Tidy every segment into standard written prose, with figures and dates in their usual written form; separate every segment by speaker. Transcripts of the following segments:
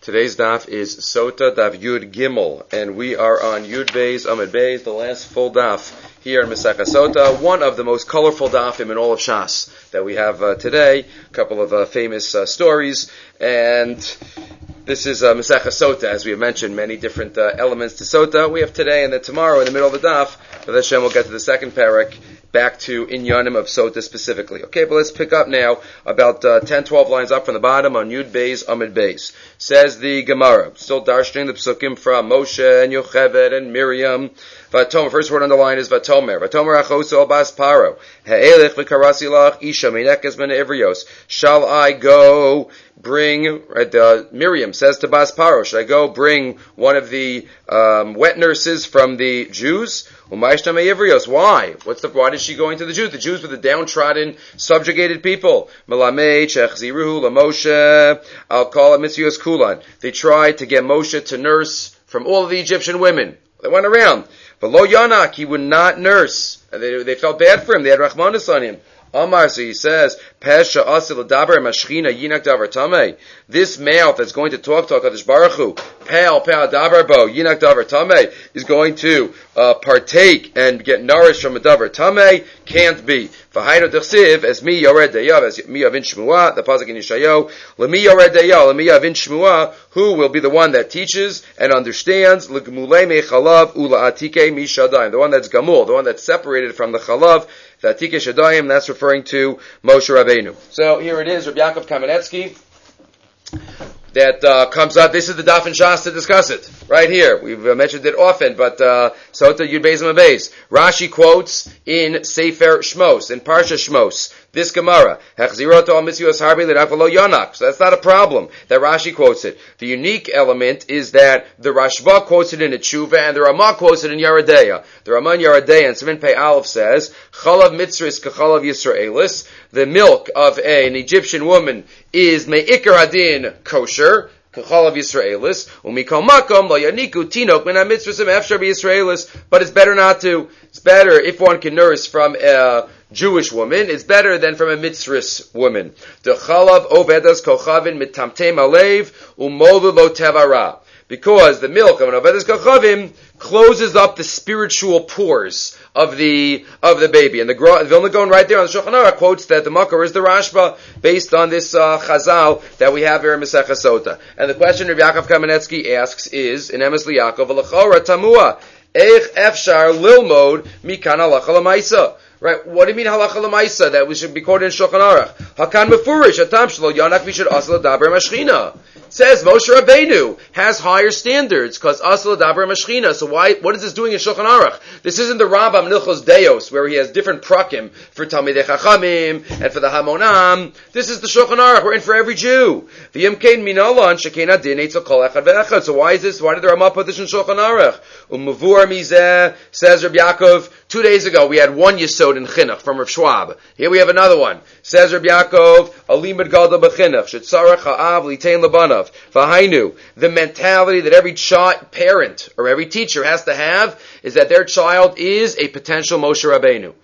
Speaker 1: Today's daf is Sota Daf Yud Gimel, and we are on Yud Beis Amud Beis, the last full daf here in Masechah Sota, one of the most colorful dafim in all of Shas that we have today. A couple of famous stories, and this is Masechah Sota, as we have mentioned, many different elements to Sota. We have today and then tomorrow in the middle of the daf, but Hashem will get to the second parak, back to Inyanim of Sota specifically. Okay, but let's pick up now about 10-12 lines up from the bottom on Yud Beis Amud Beis. Says the Gemara, still darshing the psukim from Moshe and Yocheved and Miriam. Vatomer, first word on the line is Vatomer. Vatomer achoso bas paro. Ha'elech v'karasi lach isha meinekes ben evrios. Shall I go bring, Miriam says to Bas Paro, should I go bring one of the wet nurses from the Jews? Why? Why is she going to the Jews? The Jews were the downtrodden, subjugated people. Malamei chechziruhu lamoshe. I'll call it Mitzios Kulan. They tried to get Moshe to nurse from all of the Egyptian women. They went around. But Lo Yanak, he would not nurse. They felt bad for him. They had Rachmanis on him. Amar, so he says, Pesha asil davar mashchina yinak davar tamei. This mouth that's going to talk to HaKadosh Baruch Hu, Pe'al davar bo yinak davar tamei, is going to partake and get nourished from a davar tamei, can't be. V'hainu d'chsiv, as mi yored deyav, as mi yavin shmua, the pasuk in Yeshayahu, l'mi yored deyav, l'mi yavin shmua, who will be the one that teaches and understands, l'gmulei me chalav ula'atike mi shadayim, the one that's gamul, the one that's separated from the chalav, the atike shadayim, that's referring to Moshe Rabbeinu. So here it is, Rabbi Yaakov Kamenetsky, that comes up. This is the daf in Shas to discuss it. Right here. We've mentioned it often, but Sota Yud Beis Amud Beis. Rashi quotes in Sefer Shmos, in Parsha Shmos, this Gemara. Hechziroto al Mitzios Harbi l'dak v'lo Yanak. So that's not a problem that Rashi quotes it. The unique element is that the Rashba quotes it in a Tshuva and the Ramah quotes it in Yeredeya. The Ramah in Yeredeya in Siman Pei Aleph says, Chalav Mitzris k'chalav Yisraelis. The milk of an Egyptian woman is me'ikar adin kosher, k'chalav Yisraelis, umikol makom lo yaniku tinok min ha-mitzvahs efshar b'Yisraelis, but it's better not to. It's better if one can nurse from a Jewish woman, it's better than from a mitzvahs woman. The chalav ovedas kochavin mitamtem alev umovu lo tevara. Because the milk of an Ovedas Kochavim closes up the spiritual pores of the baby. And the Vilna Gaon right there on the Shulchan Aruch quotes that the Makar is the Rashba based on this Chazal that we have here in Masechah Sota. And the question Rabbi Yaakov Kamenetsky asks is, in Emes Liyaakov, L'chora Tamua, Eich Efshar Lilmod Mikan Halacha L'maisa. Right? What do you mean halacha l'maisa that we should be quoted in Shulchan Aruch? Hakan mefurish atam shelo yanak we should asal daber mashchina. Says Moshe Rabbeinu has higher standards because asal daber mashchina. So what is this doing in Shulchan Aruch? This isn't the Rambam Nilchos Deos where he has different prakim for Talmidei Chachamim and for the Hamonam. This is the Shulchan Aruch. We're in for every Jew. V'yimkein minalan shekein adin eitzel kol echad ve'echad. So why is this? Why did the Rambam put this in Shulchan Aruch? Umavur mizeh, says Rabbi Yaakov. 2 days ago we had one yesod in chinuch from Rav Schwab. Here we have another one. Says Rabbi Yaakov, Alimad Gadol b'chinuch, shetzarach ha'av litein lebanav. V'hainu, the mentality that every parent or every teacher has to have is that their child is a potential Moshe Rabbeinu.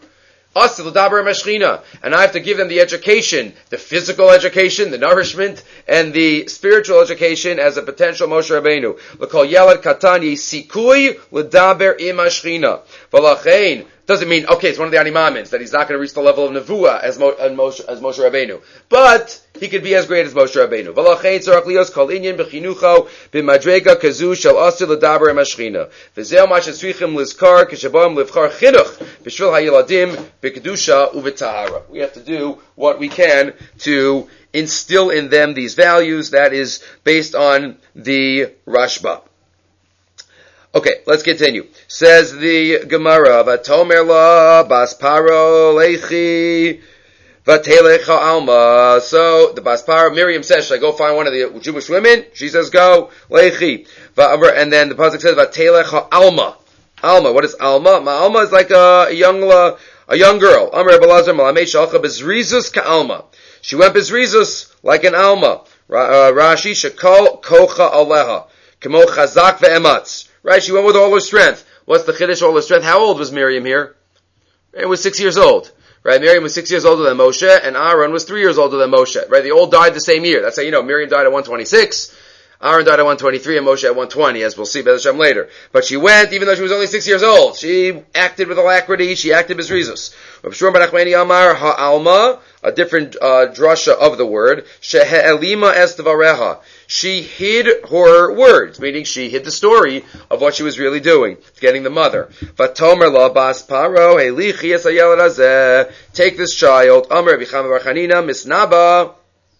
Speaker 1: And I have to give them the education, the physical education, the nourishment, and the spiritual education as a potential Moshe Rabbeinu. L'kol yelad katan yisikui l'daber im hashchina. V'lachein doesn't mean, okay, it's one of the animamins, that he's not going to reach the level of Nevuah as Moshe Rabbeinu. But he could be as great as Moshe Rabbeinu. V'lachein tzarach lios kol inyan b'chinucho b'madrega kazu shel asil l'daber im hashchina. V'zeo ma shetzrichim lizkar k'shabam livchar chinuch b'shvil ha'yeladim b'kedusha u'v'tahara. We have to do what we can to instill in them these values. That is based on the Rashba. Okay, let's continue. Says the Gemara, Vatomer la Bas Paro lechi Vatelecha Alma. So the Bas Paro, Miriam says, should I go find one of the Jewish women? She says, go lechi. And then the pasuk says, Vatelecha Alma. Alma, what is Alma? Alma is like a young girl. Amar Belazar Malamei Shalcha Bezrizus ka Alma. She went Bezrizus like an Alma. Rashi Shekol Kocha Aleha Kemo Chazak ve'ematz. Right, she went with all her strength. What's the chiddush, all her strength? How old was Miriam here? It was 6 years old. Right, Miriam was 6 years older than Moshe, and Aaron was 3 years older than Moshe. Right, they all died the same year. That's how you know. Miriam died at 126. Aaron died at 123 and Moshe at 120, as we'll see Be'ez Hashem later. But she went, even though she was only 6 years old. She acted with alacrity, she acted b'zrizus. Rav Shmuel bar Nachmani Amar ha'alma, a different drasha of the word, she'elima es dvareha. She hid her words, meaning she hid the story of what she was really doing, getting the mother. Vatomer la bas paro, helichi es hayelad hazeh. Take this child, Amar Rabbi Chama bar Chanina, misnaba.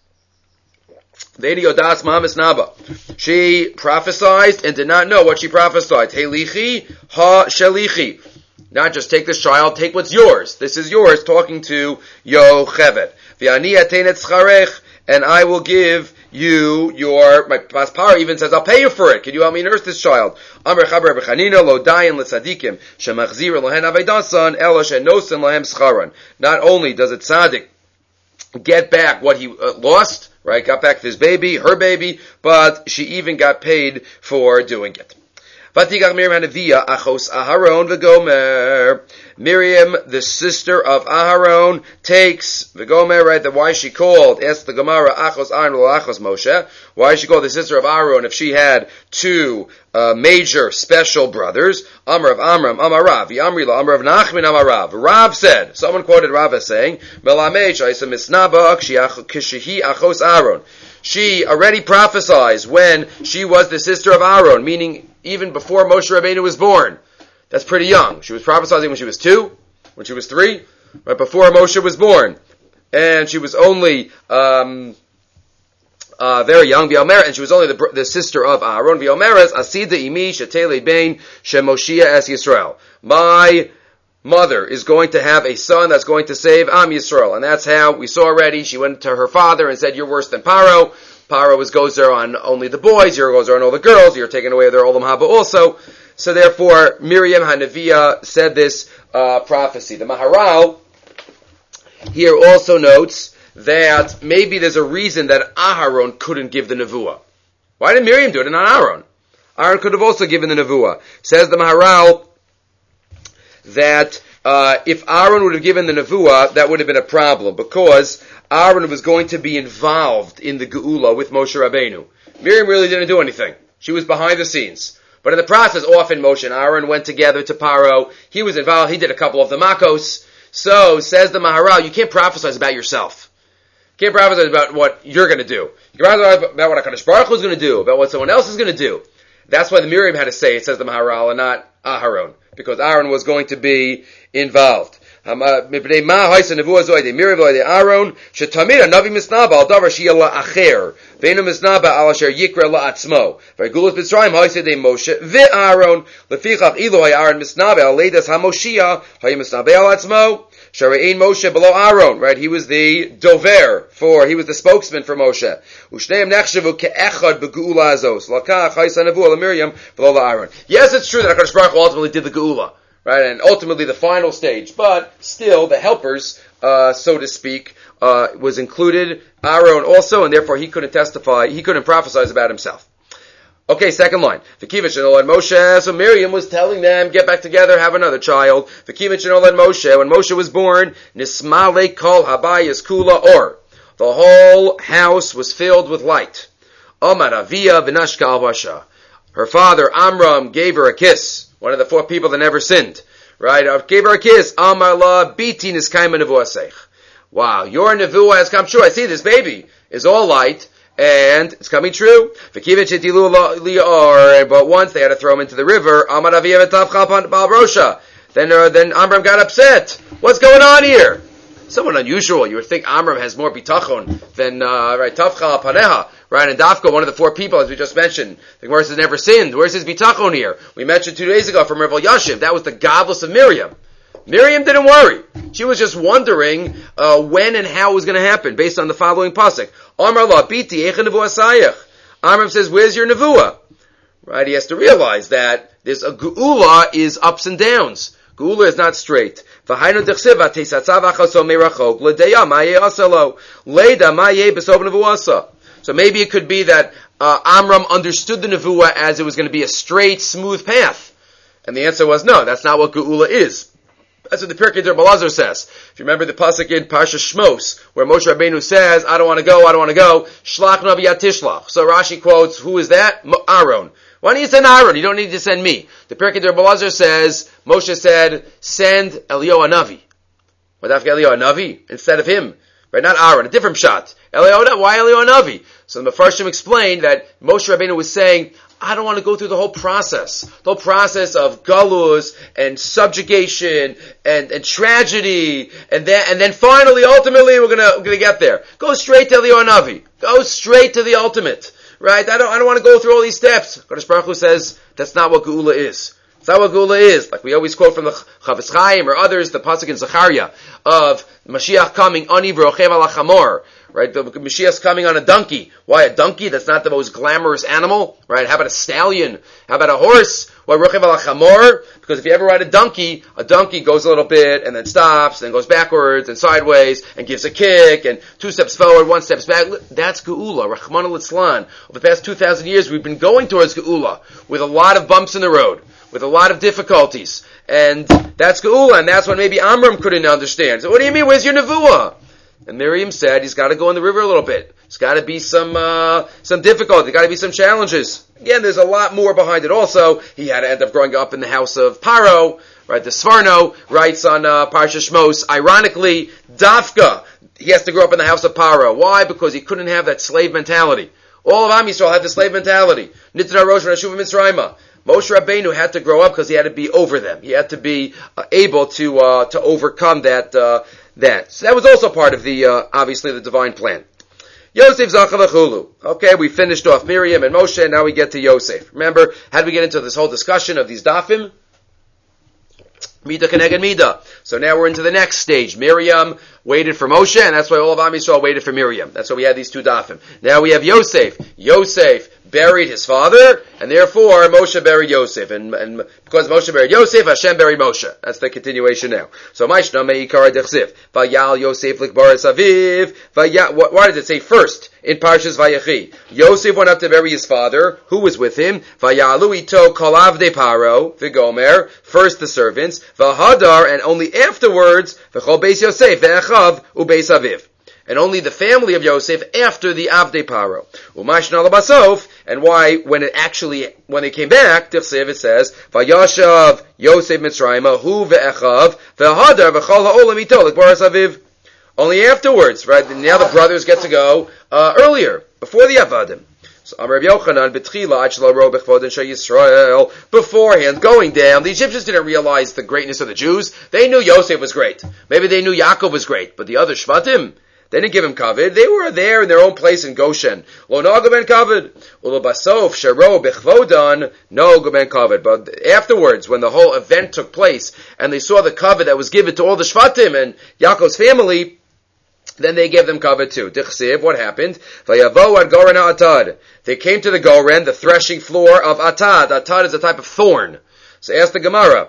Speaker 1: She prophesied and did not know what she prophesied. Helichi ha shelichi. Not just take this child, take what's yours. This is yours, talking to Yocheved. V'ani atenet scharech, and I will give you your, my Paspara even says, I'll pay you for it. Can you help me nurse this child? Amr chaber b'chanina lo dayan l'tzadikim, shemachzir lohen aveidasan, ela shenosen lohem scharan. Not only does a tzaddik get back what he lost, right, got back his baby, her baby, but she even got paid for doing it. Vatigach Miriam Hanaviyah, Achos Aharon v'gomer. Miriam, the sister of Aharon, takes v'gomer, right, that why she called, asked the Gemara, Achos Aaron Achos Moshe, why she called the sister of Aharon if she had two major special brothers, Amr of Amram, Amar Rav, Amri la, Amr of Nachman, Amar Rav. Rav said, someone quoted Rav as saying, Melamei Shaisa Misnaba Kishihi Achos Aharon. She already prophesied when she was the sister of Aaron, meaning even before Moshe Rabbeinu was born. That's pretty young. She was prophesying when she was 2, when she was 3, right before Moshe was born. And she was only very young, and she was only the sister of Aaron. V'omeres, Asida imi shetele bein shemoshia es Yisrael. My mother is going to have a son that's going to save Am Yisrael. And that's how we saw already. She went to her father and said, you're worse than Paro. Paro goes there on only the boys, you're goes there on all the girls, you're taking away their Olam Haba also. So therefore, Miriam Hanaviyah said this prophecy. The Maharal here also notes that maybe there's a reason that Aharon couldn't give the Nevuah. Why did Miriam do it and not Aaron? Aaron could have also given the Nevuah. Says the Maharal that if Aaron would have given the Nevuah, that would have been a problem, because Aaron was going to be involved in the Geula with Moshe Rabbeinu. Miriam really didn't do anything. She was behind the scenes. But in the process, often Moshe and Aaron went together to Paro. He was involved. He did a couple of the Makos. So, says the Maharal, you can't prophesize about yourself. You can't prophesize about what you're going to do. You can prophesize about what HaKadosh Baruch Hu is going to do, about what someone else is going to do. That's why the Miriam had to say it, says the Maharal, and not Aharon, because Aaron was going to be involved. Miriam Aaron shetamid navi misnaba al davar sheyala acher ve'enu misnaba al asher yikra la'atzmo ve'gulas Mitzrayim ha'isei Moshe ve'Aaron lefichach ilo ha'Aaron misnaba al leidas ha'Moshia ha'y misnaba al atzmo sharein Moshe below Aaron, right? He was the dover he was the spokesman for Moshe. Ushneim nechshavu ke'echad begeula azos lakach ha'isa nevuah Miriam below Aaron. Yes, it's true that HaKadosh Baruch Hu ultimately did the geula, right, and ultimately the final stage, but still the helpers, so to speak, was included, Aaron also, and therefore he couldn't testify, he couldn't prophesize about himself. Okay, second line. V'kivin shenolad Moshe, so Miriam was telling them, get back together, have another child. V'kivin shenolad Moshe, when Moshe was born, nismale kol habayis kula or. The whole house was filled with light. Omar Avia v'nashka al basha. Her father, Amram, gave her a kiss. One of the 4 people that never sinned. Right? Gave her a kiss. Amar la biti niskayma nevuah. Wow, your nevuah has come true. I see this baby is all light, and it's coming true. But once they had to throw him into the river, Amar Avia v'tavcha bal rosha. Then Amram got upset. What's going on here? Somewhat unusual. You would think Amram has more bitachon than, right, tavcha paneha. Right, and Dafka, one of the 4 people, as we just mentioned, the Gemara says never sinned. Where's his bitachon here? We mentioned 2 days ago from Rav Yashiv. That was the godless of Miriam. Miriam didn't worry. She was just wondering when and how it was going to happen, based on the following pasuk. Amar la biti echa nevuah sayach. Amram says, where's your nevuah? Right, he has to realize that this geula is ups and downs. Geula is not straight. V'hainu dechsiva teisatzav achaso meirachok l'deya ma'ye asalo leida ma'ye b'sov nevuasa. So maybe it could be that Amram understood the nevuah as it was going to be a straight, smooth path. And the answer was no, that's not what geula is. That's what the Pirkei Balazar says. If you remember the pasuk in Parsha Shmos, where Moshe Rabbeinu says, I don't want to go, Shlach Navi Tishlach. So Rashi quotes, who is that? Aaron. Why don't you send Aaron? You don't need to send me. The Pirkei Balazar says, Moshe said, send Eliyahu Hanavi. Why Eliyahu Hanavi? Instead of him. Right? Not Aaron, a different shot. Why Eliyahu Hanavi? So the Mefarshim explained that Moshe Rabbeinu was saying, I don't want to go through the whole process of galus and subjugation and tragedy, and then finally, ultimately, we're gonna get there. Go straight to Eliyahu Hanavi. Go straight to the ultimate, right? I don't want to go through all these steps. Kadosh Baruch Hu says that's not what Geula is. That's not what Geula is. Like we always quote from the Chavetz Chaim or others, the pasuk in Zechariah of Mashiach coming ani v'rochev ala chamor. Right, the Mashiach's coming on a donkey. Why a donkey? That's not the most glamorous animal, right? How about a stallion? How about a horse? Why rochev ala chamor? Because if you ever ride a donkey goes a little bit and then stops, and then goes backwards and sideways and gives a kick and 2 steps forward, 1 step back. That's Geula, Rachmana litzlan. Over the past 2,000 years, we've been going towards Geula with a lot of bumps in the road, with a lot of difficulties, and that's Geula, and that's what maybe Amram couldn't understand. So what do you mean? Where's your nevuah? And Miriam said he's got to go in the river a little bit. There's got to be some difficulty. There's got to be some challenges. Again, there's a lot more behind it. Also, he had to end up growing up in the house of Paro. Right, the Sforno writes on Parsha Shmos. Ironically, Dafka, he has to grow up in the house of Paro. Why? Because he couldn't have that slave mentality. All of Am Yisrael had the slave mentality. Nitna Rosh Rashuv Mitzrayma. Moshe Rabbeinu had to grow up because he had to be over them. He had to be able to overcome that. So that was also part of the obviously the divine plan. Yosef Zachal. Okay, we finished off Miriam and Moshe, and now we get to Yosef. Remember, how did we get into this whole discussion of these dafim? Mida Keneged Mida. So now we're into the next stage. Miriam waited for Moshe, and that's why all of Am Yisrael waited for Miriam. That's why we had these 2 dafim. Now we have Yosef. Yosef buried his father, and therefore Moshe buried Yosef. And because Moshe buried Yosef, Hashem buried Moshe. That's the continuation now. So Maishna Meikara Dechsiv. Vayal Yosef Likbaris Aviv. Why does it say first in Parshas Vayechi? Yosef went up to bury his father. Who was with him? Vayalu ito kolav de paro v'gomer. First the servants. V'hadar, and only afterwards v'chol beis Yosef ve'achav u'beis Aviv. And only the family of Yosef after the Avdei Paro. Umashna labasof, and why, when they came back, it says, Vayashav Yosef Mitzrayma, hu ve'echav, ve'hadar v'chol ha'olam ito, like Boris Aviv. Only afterwards, right? Now the brothers get to go, earlier, before the Avadim. So Amar Rabbi Yochanan, B'tchila, Achla ro b'chvoden shel Yisrael, beforehand, going down, the Egyptians didn't realize the greatness of the Jews. They knew Yosef was great. Maybe they knew Yaakov was great, but the other Shvatim, they didn't give him kavod. They were there in their own place in Goshen. Lo noga ben kavod. Ulobasof sharo bechvodan noga ben kavod. But afterwards, when the whole event took place, and they saw the kavod that was given to all the Shvatim and Yaakov's family, then they gave them kavod too. Dichsiv, what happened? Vayavo ad goren ha'atad. They came to the goren, the threshing floor of atad. Atad is a type of thorn. So ask the Gemara,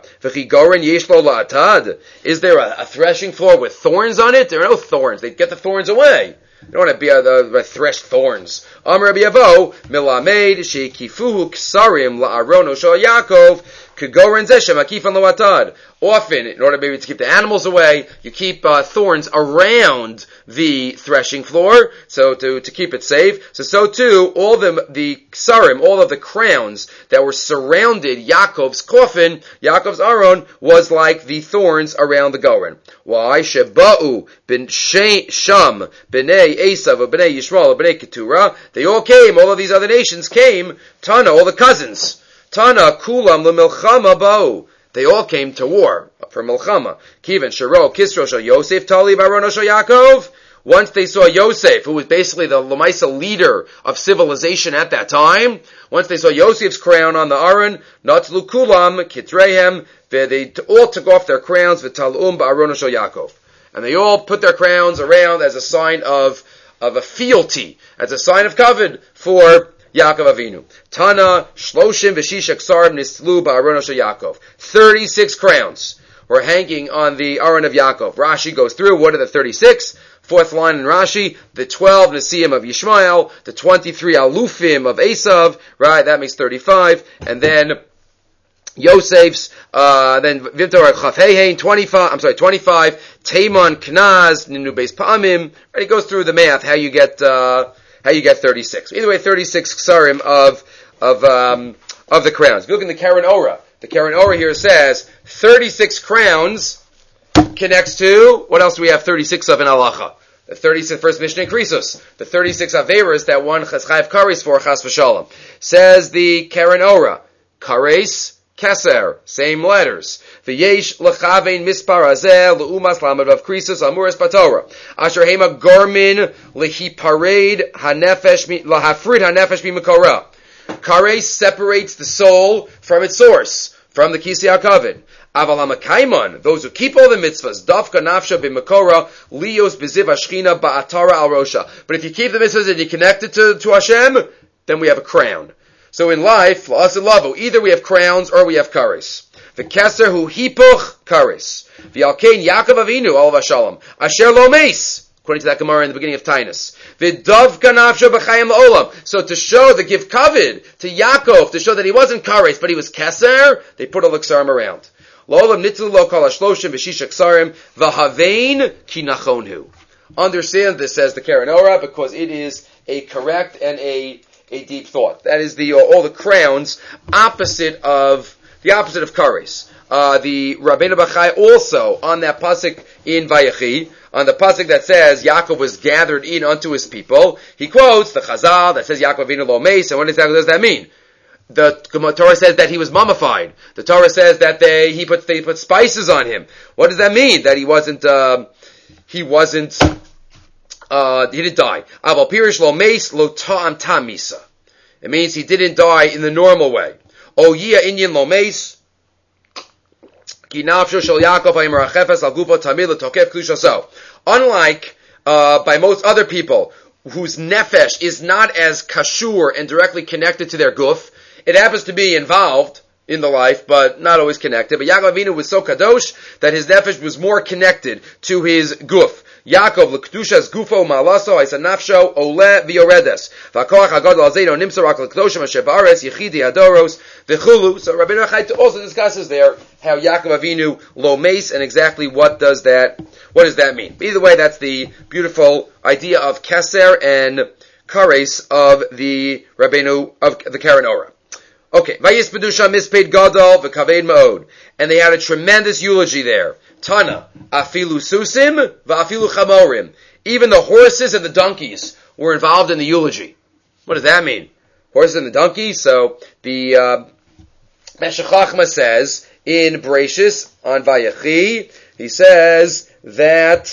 Speaker 1: is there a threshing floor with thorns on it? There are no thorns. They get the thorns away. You don't want to be a threshed thorns. Amar Rabbi Yavo, milamed shekifuhu ksarim la'arono shel Yaakov kegoren zeshem akifan lo'atad. Often, in order maybe to keep the animals away, you keep thorns around the threshing floor, so to keep it safe. So too, all the ksarim, all of the crowns that were surrounded Yaakov's coffin, Yaakov's aron, was like the thorns around the goren. Why? Sheba'u bin Sham, b'nei Esav, b'nei Yishmael, b'nei Keturah. They all came, all of these other nations came, Tana, all the cousins. Tana, kulam l'milchama ba'u. They all came to war for Milchama. Kivan, Sharo, Kisro, Shal Yosef, Tali, Barono, Shal Yaakov. Once they saw Yosef, who was basically the Lamaisa leader of civilization at that time, once they saw Yosef's crown on the Aron, Natzlu Kulam, Kitrehem, they all took off their crowns, V'tal'um, Barono, Shal Yaakov. And they all put their crowns around as a sign of a fealty, as a sign of kavod for Yaakov Avinu. Tana, Shloshim v'shisha ksarim nislu ba'aron shel Yaakov. 36 crowns were hanging on the Aron of Yaakov. Rashi goes through, what are the 36? Fourth line in Rashi, the 12 Nesiim of Yishmael, the 23 Alufim of Esav, right, that makes 35, and then Yosef's, then Vimtor Chafhein, 25, Taimon, Knaz, Ninu Beis Pa'amim, and he goes through the math, how you get 36. Either way, 36 ksarim of the crowns. If you look in the Karen Ora here says 36 crowns connects to, what else do we have 36 of in halacha? The 36th first Mishnah in Krisos. The 36 Averas that one Chayav Kares for Chas v'Shalom. Says the Karen Ora, Kares, Keser, same letters. V'yesh lechavein mispar azeh leumas lamadav Krisos amuras batorah. Asher hema garmin lehipared hanefesh lahafrid hanefesh b'mekora. Kares separates the soul from its source, from the Kisei HaKavod. Aval HaMakaiman, those who keep all the mitzvahs, Dafka Nafsha B'Makora, Lios B'Ziv Ashchina Ba'atara Al Rosha. But if you keep the mitzvahs and you connect it to Hashem, then we have a crown. So in life, La'as and Lavu, either we have crowns or we have kares. V'Keser Hu Hipuch Kares. V'Yalkein Yaakov Avinu, Olav Shalom, Asher Lo Meis, according to that Gemara in the beginning of Tainus. V'Davka Nafsha B'Chayim La'olam. So to show, to give kavod to Yaakov, to show that he wasn't kares, but he was Keser, they put a Liksarim around. Understand this, says the Karen Ora, because it is a correct and a deep thought. That is all the crowns opposite of kares. The Rabbeinu Bachai also on that pasuk in Vayechi, on the pasuk that says Yaakov was gathered in unto his people, he quotes the Chazal that says Yaakov Avinu lo meis, and what exactly does that mean? The Torah says that he was mummified. The Torah says that they put spices on him. What does that mean? That he didn't die. Aval pirish lo meis lo ta'am tamisa. It means he didn't die in the normal way. O yia inyan lo meis ki nafsho shel Yaakov ha'imar ha'chefes al gufo tamid l'tokef klushaso. Unlike by most other people whose nefesh is not as kashur and directly connected to their guf, it happens to be involved in the life, but not always connected. But Yaakov Avinu was so kadosh that his nefesh was more connected to his guf. Yaakov l'kedushas gufo ma'alaso ha'isa nafsho ole v'yoredes v'akoach hagadol alzeino nimsa rak l'kedoshim asher ba'aretz yichidi adoros v'chulu. So Rabbeinu Bachai also discusses there how Yaakov Avinu lo meis and exactly what does that mean. But either way, that's the beautiful idea of keser and kares of the Rabbeinu of the Karen Ora. Okay, Vayis Bedusha mispaid Gadol v'Kaved Ma'od, and they had a tremendous eulogy there. Tana afilu susim va'afilu chamorim. Even the horses and the donkeys were involved in the eulogy. What does that mean? Horses and the donkeys. So the Meshech Chochmah says in Bereshis on Vayechi, he says that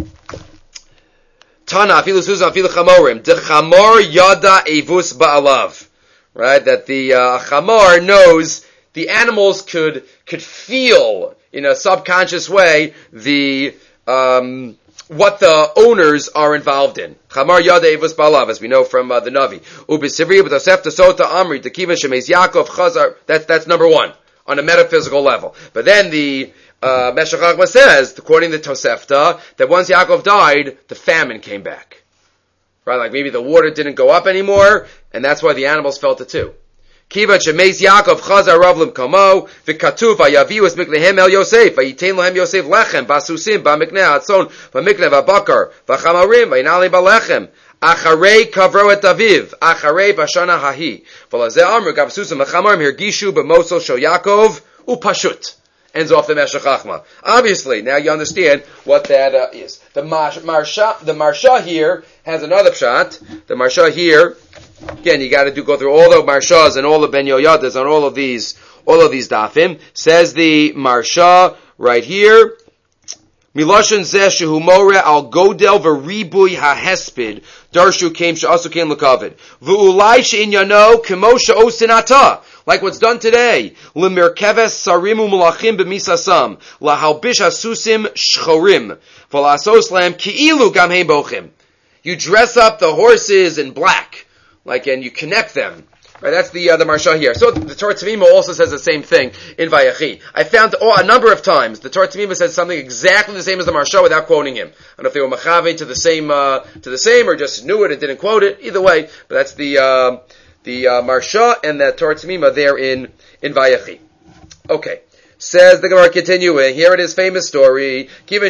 Speaker 1: Tana afilu susim va'afilu chamorim. Dechamor yada evus ba'alav. Right, that the chamor knows the animals could feel in a subconscious way the what the owners are involved in. Chamar yada evus balav, as we know from the Navi. Ubisivri b'tosef tosota amri tekiva shemeis Yaakov chazar. That's number one on a metaphysical level. But then the Meshech Chochmah says, according to Tosefta, that once Yaakov died, the famine came back. Right, like maybe the water didn't go up anymore, and that's why the animals felt it too. Kiva shemeis Yaakov chazar ravlim kamo v'katuv vayaviu es miklehem el Yosef vayitain lohem Yosef lechem basusim b'mikneh hatzon b'mikneh v'bakar v'chamarim v'yinali b'lechem acharei kavro et aviv acharei b'shana hahi v'lazeh amru gav susim v'chamarim hirgishu b'mosel shel Yaakov upashut. Ends off the Meshech Chochmah. Obviously, now you understand what that is. The Marsha here has another pshat. The Marsha here, again, you got to go through all the Marshas and all the Ben Yoyadas on all of these dafim. Says the Marsha right here. Miloshen zeh shehu more al godel v'ribui hahespid darshu came she'asu came l'kavod v'ulai she'inyano kemo she'osin ata. Like what's done today. L'mirkeves sarimu mulachim b'misasam. Lahalbish asusim shchorim. V'lasos lam ki'ilu gam heim bochim. You dress up the horses in black. And you connect them. Right, that's the Marsha here. So the Torah Tzimima also says the same thing in Vayechi. I found a number of times the Torah Tzimima says something exactly the same as the Marsha without quoting him. I don't know if they were machave to the same or just knew it and didn't quote it. Either way, but that's the Marsha and the Torah Tzimima there in Vayechi. Okay. Says the Gemara continuing. Here it is, famous story.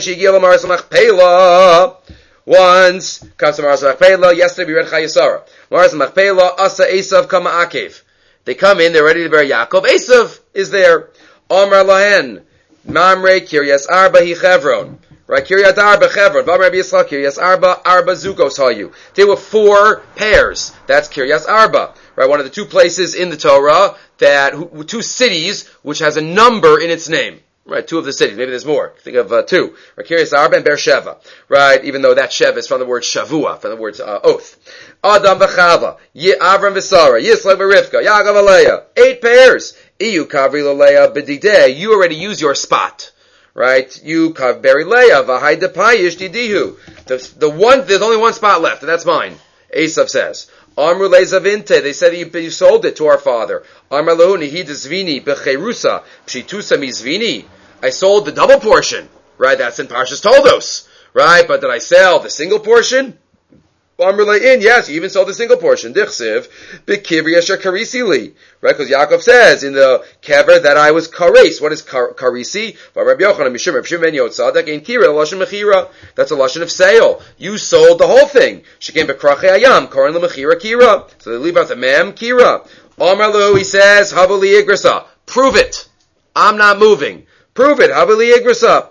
Speaker 1: Once, comes to Maras Machpelah. Yesterday we read Chayesara. Maras Machpelah, Asa Esav Kama Akev. They come in, they're ready to bury Yaakov. Esav is there. Omar Lahen. Mamre Kiryas Arba Hi Chevron. Right, Kiryat Arba Chevron. Vamar Rabbi Yisrael Kiryas Arba Zugos Hayu. There were 4 pairs. That's Kiryas Arba. Right, one of the 2 places in the Torah that 2 cities which has a number in its name. Right, 2 of the cities. Maybe there's more. Think of 2. Right, Kiryas Arba and Beersheva. Right, even though that Sheva is from the word Shavua, from the word oath. Adam v'Chava, Avram v'Sara, Yisrael v'Rivka, Yaakov v'Leah. 8 pairs. Iyu kavri l'Leah b'dideh. You already use your spot. Right, you bury Leah, v'hai depayish didihu. There's only one spot left, and that's mine. Esav says, Amru le'zavinte, they said you sold it to our father. Amar lehu nihi d'zvini b'cherusa, pshitusa mizvini. I sold the double portion. Right, that's in Parshas Toldos. Right, but did I sell the single portion? Amru le'in, yes, you even sold the single portion. Dichsiv, b'kivri asher karisi li. Right, because Yaakov says in the kever that I was kares. What is karisi? Rabbi Yochanan mishum Reb Shimon ben Yotzadok ein kira lashon mechira. That's a lashon of sale. You sold the whole thing. Shekem bekrachei ayam koren lemechira kira. So they leave out the mem kira. Amar lu, he says havali igrasa. Prove it. I'm not moving. Prove it. Havali igrasa.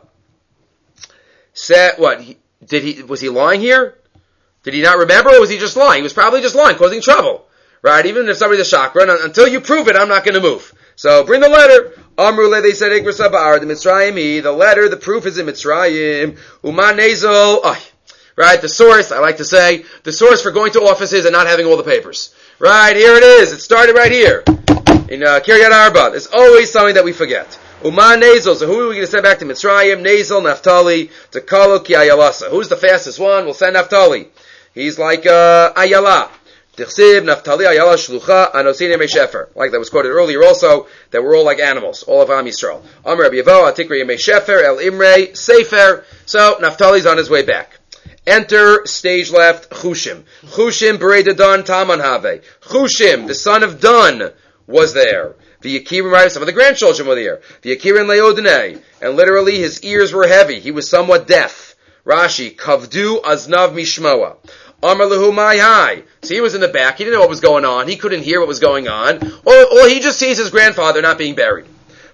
Speaker 1: Said what? Was he lying here? Did he not remember, or was he just lying? He was probably just lying, causing trouble. Right? Even if somebody's a chakra, until you prove it, I'm not going to move. So, bring the letter. Amrule, they said, Igrasa ba'ar, the Mitzrayim, the letter, the proof is in Mitzrayim. Uman nezel, right? The source, I like to say, the source for going to offices and not having all the papers. Right? Here it is. It started right here. In Kiryat Arba. There's always something that we forget. Uman nezel, so who are we going to send back to Mitzrayim? Nezel, Naphtali, to Kalo ki Ayalasa. Who's the fastest one? We'll send Naphtali. He's like Ayala. Tichsiv, Naphtali, Ayala, Shlucha, Anosin, Yemei Shefer. Like that was quoted earlier also, that we're all like animals, all of Am Yisrael. Amr Rabbi Yevo, Atikri, Yemei Shefer, El Imre, Sefer. So, Naphtali's on his way back. Enter, stage left, Chushim. Chushim, Berei Dan, Taman Have. Chushim, the son of Dan, was there. The Yakirim, some of the grandchildren were there. The Yakirim Leodene. And literally, his ears were heavy. He was somewhat deaf. Rashi, Kavdu Aznav Mishmoa. Amar Lahu Mai Hai. So he was in the back. He didn't know what was going on. He couldn't hear what was going on. Or he just sees his grandfather not being buried.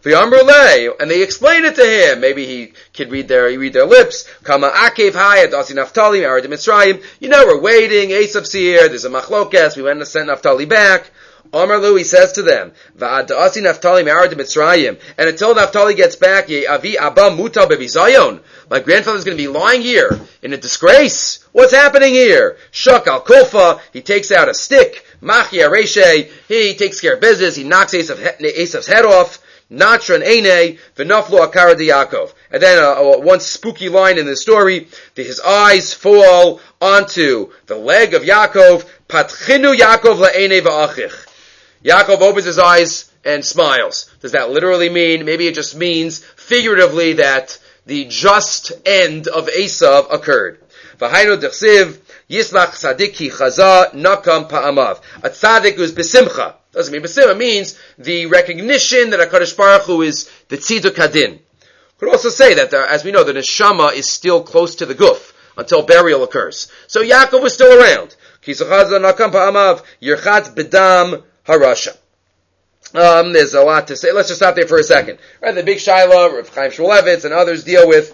Speaker 1: And they explained it to him. Maybe he could read their lips. Kama Akev Hai Adasi Naphtali Maradim Mitzrayim. We're waiting. Esav's here. There's a machlokes. We went to send Naphtali back. Amar Lu, he says to them, Va'adasi Naphtali Maradim Mitzrayim. And until Naphtali gets back, Avi Abba Muta Bebizayon. My grandfather's going to be lying here in a disgrace. What's happening here? Shak al Kulfa, he takes out a stick. Machi Areshe, he takes care of business. He knocks Esav's head off. Natran Eine, V'naflu Akara de Yaakov. And then one spooky line in the story, his eyes fall onto the leg of Yaakov. Patchinu Yaakov la'ene va'achich. Yaakov opens his eyes and smiles. Does that literally mean? Maybe it just means figuratively that the just end of Esav occurred. V'hainu d'chsiv, Yislach Tzadik ki chaza nakam pa'amav. A tzaddik is besimcha. Doesn't mean besimcha. It means the recognition that HaKadosh Baruch Hu is the tziduk hadin. Could also say that, as we know, the neshama is still close to the guf until burial occurs. So Yaakov was still around. Ki chaza nakam pa'amav, yirchatz bedam harasha. There's a lot to say. Let's just stop there for a second. Right, the big Shiloh, Rav Chaim Shmulevitz, and others deal with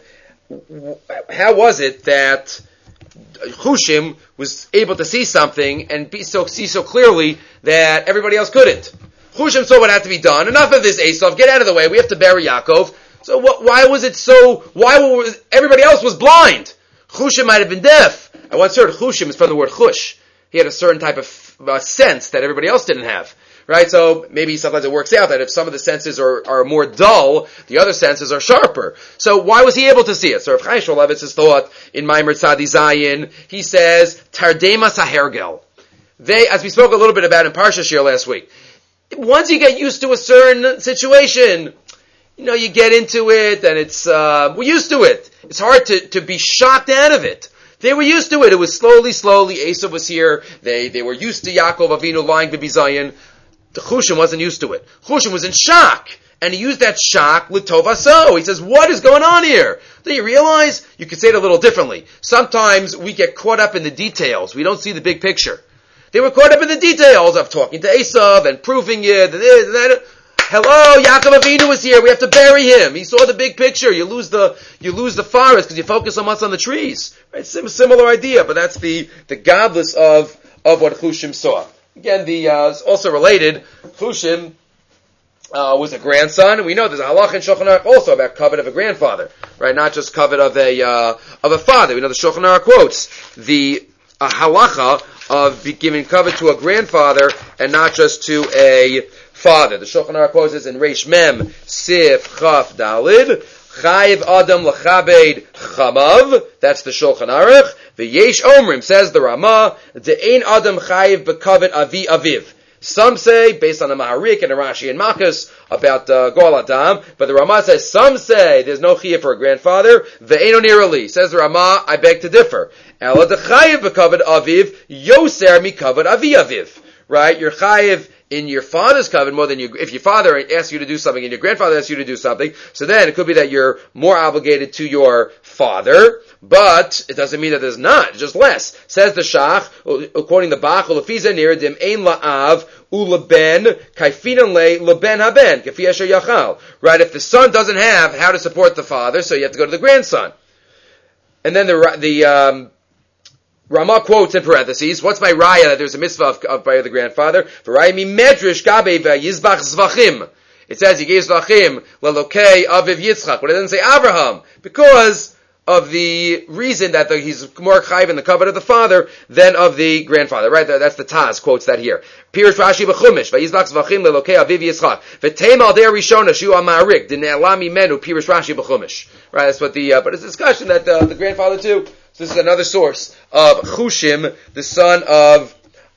Speaker 1: how was it that Chushim was able to see something and see so clearly that everybody else couldn't. Chushim saw what had to be done. Enough of this, Esav. Get out of the way. We have to bury Yaakov. So why was it so? Everybody else was blind? Chushim might have been deaf. I once heard Chushim is from the word chush. He had a certain type of sense that everybody else didn't have. Right, so maybe sometimes it works out that if some of the senses are more dull, the other senses are sharper. So why was he able to see it? So Rav Chaim Shmulevitz's thought in Maimer Tzadi Zayin, he says, Tardema Sahergel. As we spoke a little bit about in Parsha Shir last week, once you get used to a certain situation, you get into it and we're used to it. It's hard to be shocked out of it. They were used to it. It was slowly. Esav was here. They were used to Yaakov Avinu lying Bibi Zayin. The Chushim wasn't used to it. Chushim was in shock. And he used that shach l'tovaso. He says, what is going on here? Do you realize? You could say it a little differently. Sometimes we get caught up in the details. We don't see the big picture. They were caught up in the details of talking to Esav and proving it. That. Hello, Yaakov Avinu was here. We have to bury him. He saw the big picture. You lose the forest because you focus so much on the trees. Right? Similar idea, but that's the godless of what Chushim saw. Again, it's also related. Chushim was a grandson, and we know there's a halach in Shulchan Aruch also about covet of a grandfather, right? Not just covet of a father. We know the Shulchan Aruch quotes the halacha of giving covet to a grandfather and not just to a father. The Shulchan Aruch quotes this in Reish Mem Sif Chaf Dalid. Chayiv Adam L'Chabed Chamav. That's the Shulchan Aruch. V'yesh Omrim, says the Ramah, De'ein Adam Chayiv B'Kavet Avi Aviv. Some say, based on the Maharik and the Rashi and Makas, about Gol Adam, but the Ramah says, some say there's no chiyuv for a grandfather. Ve'eino nirali. Says the Ramah, I beg to differ. Ela dechayiv b'kavod aviv, yoser mikavod avi aviv. Right? You're chayiv in your father's covenant more than if your father asks you to do something and your grandfather asks you to do something. So then it could be that you're more obligated to your father, but it doesn't mean that there's not. It's just less. Says the Shach, quoting the Bach, Ulefiza nir dim ein la'av uleben kaifinan le leben haben kafi asher yachal. Right? If the son doesn't have how to support the father, so you have to go to the grandson. And then the Ramah quotes in parentheses, what's my raya that there's a mitzvah of by the grandfather? V'raya mi medrash gabe v'yizbach zvachim. It says he gave zvachim lelokei aviv Yitzchak, but it doesn't say Avraham, because of the reason that he's more chayiv in the covenant of the father than of the grandfather. Right? That's the Taz quotes that here. Pirush Rashi b'chumish v'yizbach zvachim lelokei aviv Yitzchak v'teim al der rishona shu amarik d'ne'alami menu Pirush Rashi b'chumish. Right? That's what but it's a discussion that the grandfather too. So this is another source of Chushim, the son of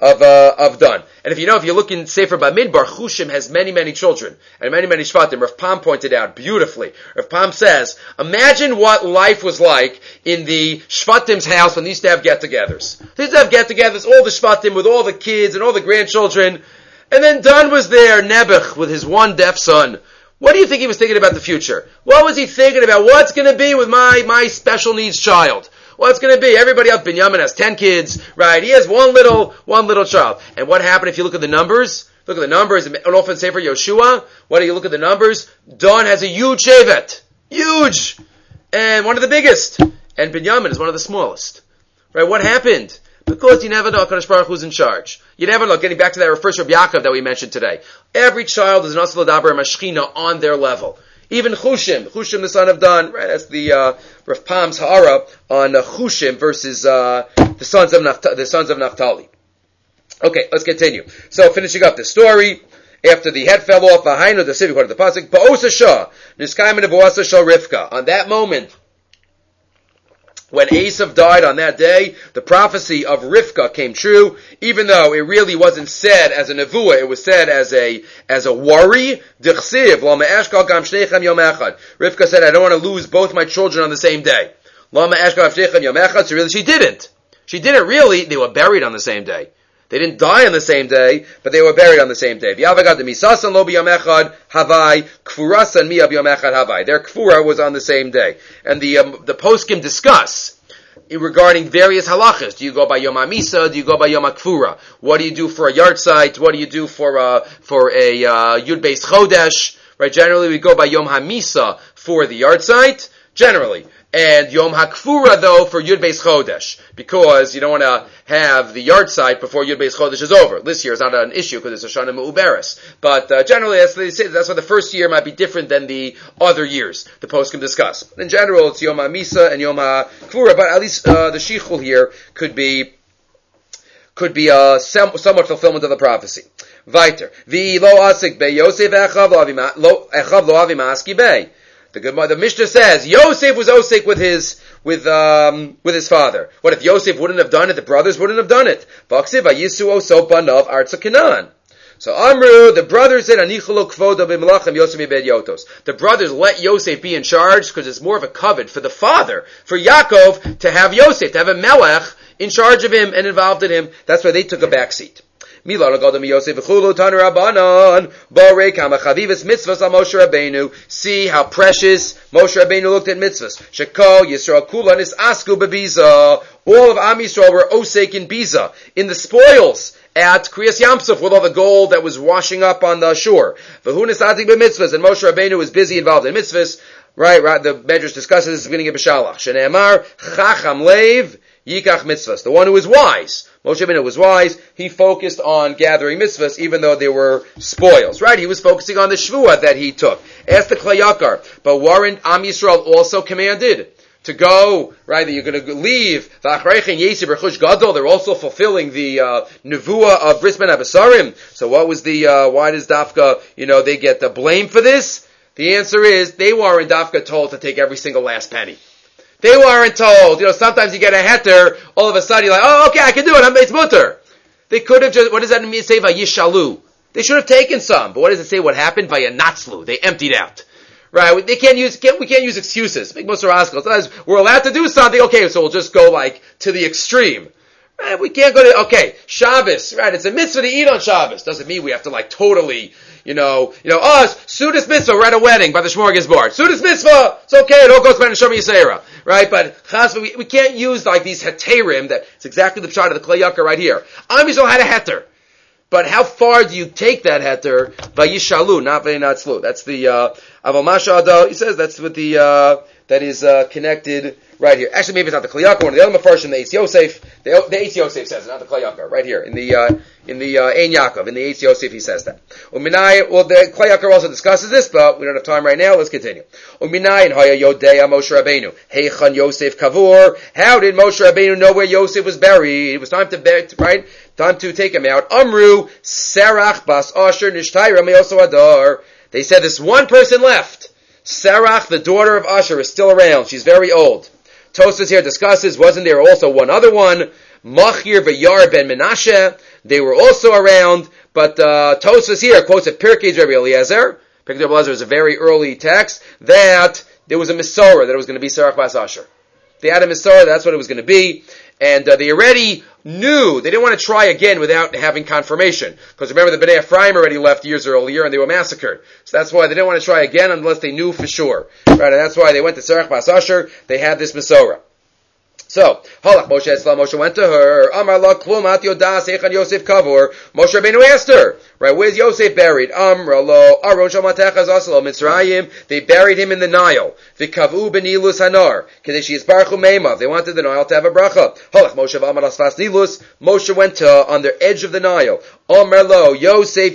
Speaker 1: Dan. And if you look in Sefer Bamidbar, Chushim has many, many children and many, many Shvatim. Rav Pam pointed out beautifully. Rav Pam says, imagine what life was like in the Shvatim's house when they used to have get-togethers. They used to have get-togethers, all the Shvatim with all the kids and all the grandchildren. And then Dan was there, Nebuch, with his one deaf son. What do you think he was thinking about the future? What was he thinking about? What's going to be with my special needs child? What's going to be? Everybody else, Binyamin has 10 kids, right? He has one little child. And what happened if you look at the numbers? Look at the numbers, and often say for Yoshua, what do you look at the numbers? Dan has a huge shevet. Huge! And one of the biggest. And Binyamin is one of the smallest. Right? What happened? Because you never know HaKadosh Baruch Hu's in charge. You never know. Getting back to that first Rabbi Yaakov that we mentioned today. Every child is an Asal Dabar and Mashchina on their level. Even Chushim the son of Dan, right? That's the Rav Pam's Ha'ara on Chushim versus the sons of Naphtali. Okay, let's continue. So finishing up the story, after the head fell off, V'hainu the city, according to the pasuk, Ba'osa Shah, Niskayim and Ba'osa Shah Rivka. On that moment, when Esav died on that day, the prophecy of Rivka came true, even though it really wasn't said as a nevuah, it was said as a worry. Rivka said, I don't want to lose both my children on the same day. So really she didn't. She didn't really. They were buried on the same day. They didn't die on the same day, but they were buried on the same day. Their kfura was on the same day. And the poskim discuss regarding various halachas. Do you go by Yom HaMisa? Do you go by Yom HaKfura? What do you do for a yard site? What do you do for a Yud Beis Chodesh? Right? Generally, we go by Yom HaMisa for the yard site. Generally. And Yom HaKfura, though, for Yud Beis Chodesh, because you don't want to have the yard site before Yud Beis Chodesh is over. This year is not an issue because it's Hoshana Me'uberes. But generally, as they say, that's why the first year might be different than the other years. The post can discuss. But in general, it's Yom HaMisa and Yom HaKfura, but at least the Shichul here could be somewhat fulfillment of the prophecy. Weiter. Vi lo asik be Yosef echav lo avim aski be. The Mishnah says Yosef was osik with his father. What if Yosef wouldn't have done it? The brothers wouldn't have done it. So Amru, the brothers said, the brothers let Yosef be in charge because it's more of a covet for the father, for Yaakov, to have Yosef, to have a melech in charge of him and involved in him. That's why they took a back seat. Milana Gadol Yosef v'chulu Tanu Rabbanan Borei Kama Chavivas Mitzvahs Al Moshe Rabbeinu. See how precious Moshe Rabbeinu looked at mitzvahs. Shekol Yisrael Kulan is Asku Bebiza. All of Am Yisrael were osek in Biza, in the spoils at Kriyas Yamsuf with all the gold that was washing up on the shore. V'hunis atik b'mitzvahs, and Moshe Rabbeinu was busy involved in mitzvahs. Right, the Medrash discusses this at the beginning of B'Shalach. Shneimar Chacham Leiv Yikach Mitzvahs. The one who is wise, Moshe Rabbeinu was wise. He focused on gathering mitzvahs, even though there were spoils. Right, he was focusing on the shvuah that he took. Ask the Klei Yakar, but weren't Am Yisrael also commanded to go, right, that you're going to leave, they're also fulfilling the nevuah of Bris Ben Abasarim. So what was why does Dafka, they get the blame for this? The answer is, they weren't Dafka told to take every single last penny. They weren't told, sometimes you get a heter, all of a sudden you're like, oh, okay, I can do it, it's mutter. They could have just, what does that mean, say, Vayishalu? They should have taken some, but what does it say, what happened? Vayanatzlu, they emptied out. Right, we can't use excuses. Sometimes we're allowed to do something, okay, so we'll just go to the extreme. Right, we can't go to, Shabbos, right, it's a mitzvah to eat on Shabbos. Doesn't mean we have to totally, Sudas mitzvah, we're at a wedding by the Shmorgasbord. Sudas mitzvah, it's okay, it all goes by the Shomer Yisera. Right, but we can't use these heterim, that it's exactly the pshat of the Klei Yakar right here. Am Yisrael had a heter. But how far do you take that heter? Vayishalu, not vayinatzlu. That's the Aval Masha'ado. He says that's what that is connected right here. Actually, maybe it's not the Klei Yakar. One of the other Mefarshim, the Eitz Yosef. The Eitz Yosef says it, not the Klei Yakar. Right here in the Ein Yaakov, in the Eitz Yosef, he says that. Well, the Klei Yakar also discusses this, but we don't have time right now. Let's continue. Uminayin haya yodea Moshe Rabbeinu heichan Yosef kavur. How did Moshe Rabbeinu know where Yosef was buried? It was time to time to take him out. Amru Serach bas Asher nishtayra meyoso adar. They said there's one person left. Serach, the daughter of Asher, is still around. She's very old. Tosfos here discusses, wasn't there also one other one? Machir v'Yar ben Menashe. They were also around, but Tosfos here quotes a Pirkei Rabbi Eliezer. Pirkei Rabbi Eliezer is a very early text, that there was a Mesorah, that it was going to be Serach bas Asher. They had a Mesorah, that's what it was going to be. And they already knew, they didn't want to try again without having confirmation. Because remember, the Bnei Ephraim already left years earlier and they were massacred. So that's why they didn't want to try again unless they knew for sure. Right, and that's why they went to Serach bas Asher, they had this Mesorah. So, Halach Moshe Esla, Moshe went to her, Amar la klumat yodas echan Yosef kavur. Moshe Rabbeinu asked her, right, where's Yosef buried? Amar lo aron shamatechaz asalo Mitzrayim. They buried him in the Nile. V'kavu benilus hanar. Kadesh yisbarchu meimav. They wanted the Nile to have a bracha. Halach Moshe v'amar asfas nilus. Moshe went to, on the edge of the Nile. Amar lo, Yosef,